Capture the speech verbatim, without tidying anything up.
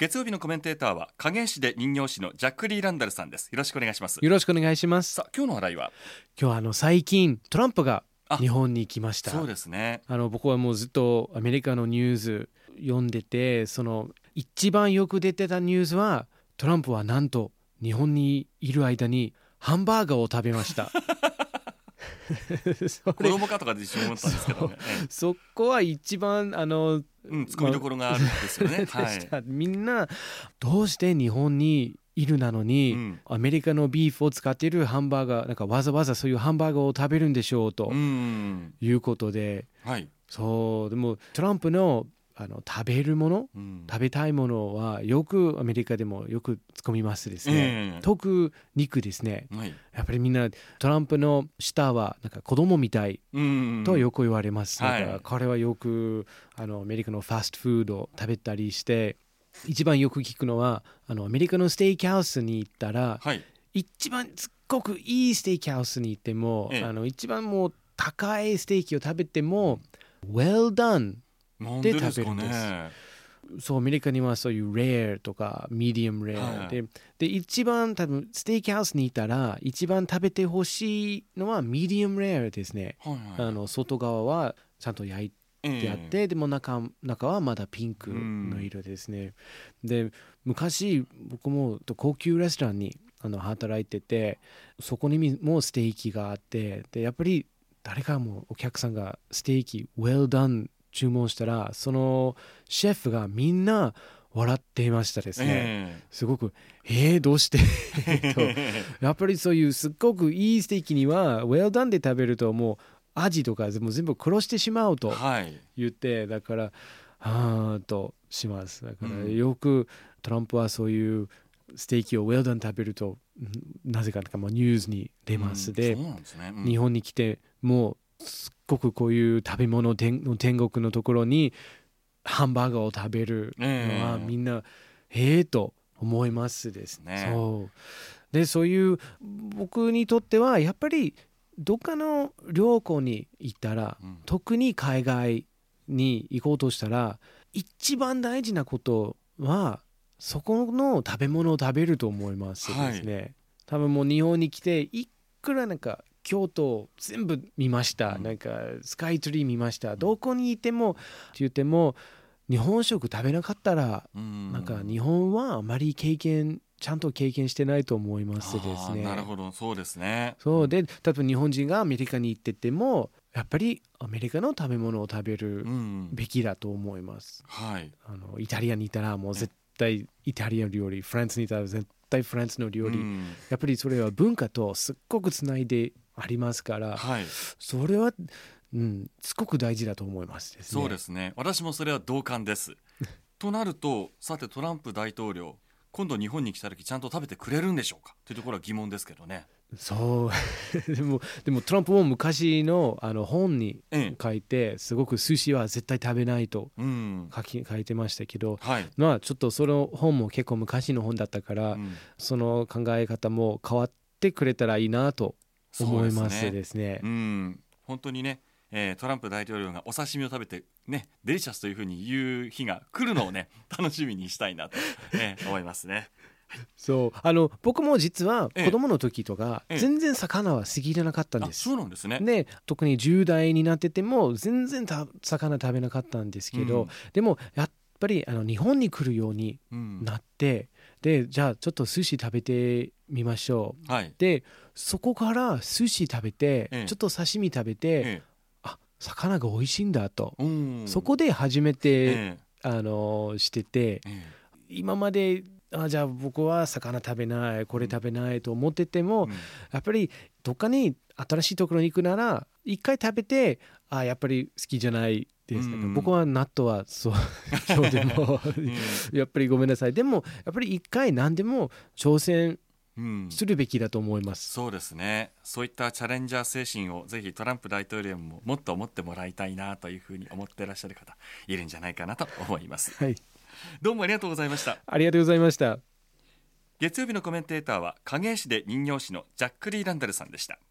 月曜日のコメンテーターは影絵師で人形師のジャック・リー・ランダルさんです。よろしくお願いします。 よろしくお願いします。 さあ今日の話題は、 今日はあの最近トランプが日本に来ました。 そうですね。 あの僕はもうずっとアメリカのニュース読んでて、その一番よく出てたニュースはトランプはなんと日本にいる間にハンバーガーを食べました子供かとかで一緒に思ったんですけどね。 そ, そこは一番あの、 うん、ツッコミどころがあるんですよね。 はい、みんなどうして日本にいるなのに、うん、アメリカのビーフを使っているハンバーガーなんかわざわざそういうハンバーガーを食べるんでしょうということで、 はい、 そうでもトランプのあの食べるもの、うん、食べたいものはよくアメリカでもよく突っ込みますですね、えー、特肉ですね、はい、やっぱりみんなトランプの舌はなんか子供みたいとよく言われます、うんうん、だから彼はよくあのアメリカのファストフードを食べたりして、一番よく聞くのはあのアメリカのステーキハウスに行ったら、はい、一番すっごくいいステーキハウスに行っても、えー、あの一番もう高いステーキを食べても Well doneで食べるんです。そうアメリカにはそういうレアとかミディアムレア、はい、で, で一番多分ステーキハウスにいたら一番食べてほしいのはミディアムレアですね、はいはい、あの外側はちゃんと焼いてあって、えー、でも 中, 中はまだピンクの色ですね、うん、で昔僕も高級レストランにあの働いてて、そこにもステーキがあって、でやっぱり誰かもお客さんがステーキ Well done注文したら、そのシェフがみんな笑っていましたですね、えー、すごくえー、どうしてとやっぱりそういうすっごくいいステーキには Well done で食べるともう味とかも全部殺してしまうと言って、はい、だからはーっとします。だからよくトランプはそういうステーキを Well done 食べるとなぜかニュースに出ます、うん、で、そうなんですね、うん、日本に来てもうすっごくこういう食べ物の天国のところにハンバーガーを食べるのはみんなへえと思いますですね。そうで、そういう僕にとってはやっぱりどっかの旅行に行ったら、うん、特に海外に行こうとしたら一番大事なことはそこの食べ物を食べると思いますですね、はい、多分もう日本に来ていくらなんか京都全部見ました、うん、なんかスカイツリー見ました、どこにいてもって言っても日本食食べなかったら、うん、なんか日本はあまり経験ちゃんと経験してないと思いますですね。 なるほど、そうですね。 そうで、多分日本人がアメリカに行っててもやっぱりアメリカの食べ物を食べるべきだと思います、うん、はい、あのイタリアにいたらもう絶対イタリア料理、フランスにいたら絶対フランスの料理、うん、やっぱりそれは文化とすっごくつないでありますから、はい、それは、うん、すごく大事だと思いますですね。 そうですね、私もそれは同感ですとなると、さてトランプ大統領今度日本に来た時ちゃんと食べてくれるんでしょうかというところは疑問ですけどね。 そうでも、でもトランプも昔 の, あの本に書いて、すごく寿司は絶対食べないと書, き、うん、書いてましたけど、はい、まあちょっとその本も結構昔の本だったから、うん、その考え方も変わってくれたらいいなと思いますですね。 うん、本当にね、えー、トランプ大統領がお刺身を食べてねデリシャスというふうに言う日が来るのをね楽しみにしたいなと、ね、思いますね。 そうあの僕も実は子供の時とか、ええ、全然魚は好きじゃなかったんです。 あ、そうなんですね。 で特にじゅう代になってても全然た魚食べなかったんですけど、うん、でもやっぱりあの日本に来るようになって、うん、でじゃあちょっと寿司食べてみましょう、はい、でそこから寿司食べて、ええ、ちょっと刺身食べて、ええ、あ魚が美味しいんだと、うん、そこで初めて、ええ、あのしてて、ええ、今まであじゃあ僕は魚食べないこれ食べないと思ってても、うん、やっぱりどっかに新しいところに行くなら一回食べてあやっぱり好きじゃないですね、うん、僕は納豆はそう今日でも、うん、やっぱりごめんなさい。でもやっぱり一回何でも挑戦するべきだと思います、 うん、そうですね。そういったチャレンジャー精神をぜひトランプ大統領ももっと持ってもらいたいなというふうに思っていらっしゃる方いるんじゃないかなと思います、 はい、 どうもありがとうございました。 ありがとうございました。 月曜日のコメンテーターは影絵師で人形師のジャック・リー・ランダルさんでした。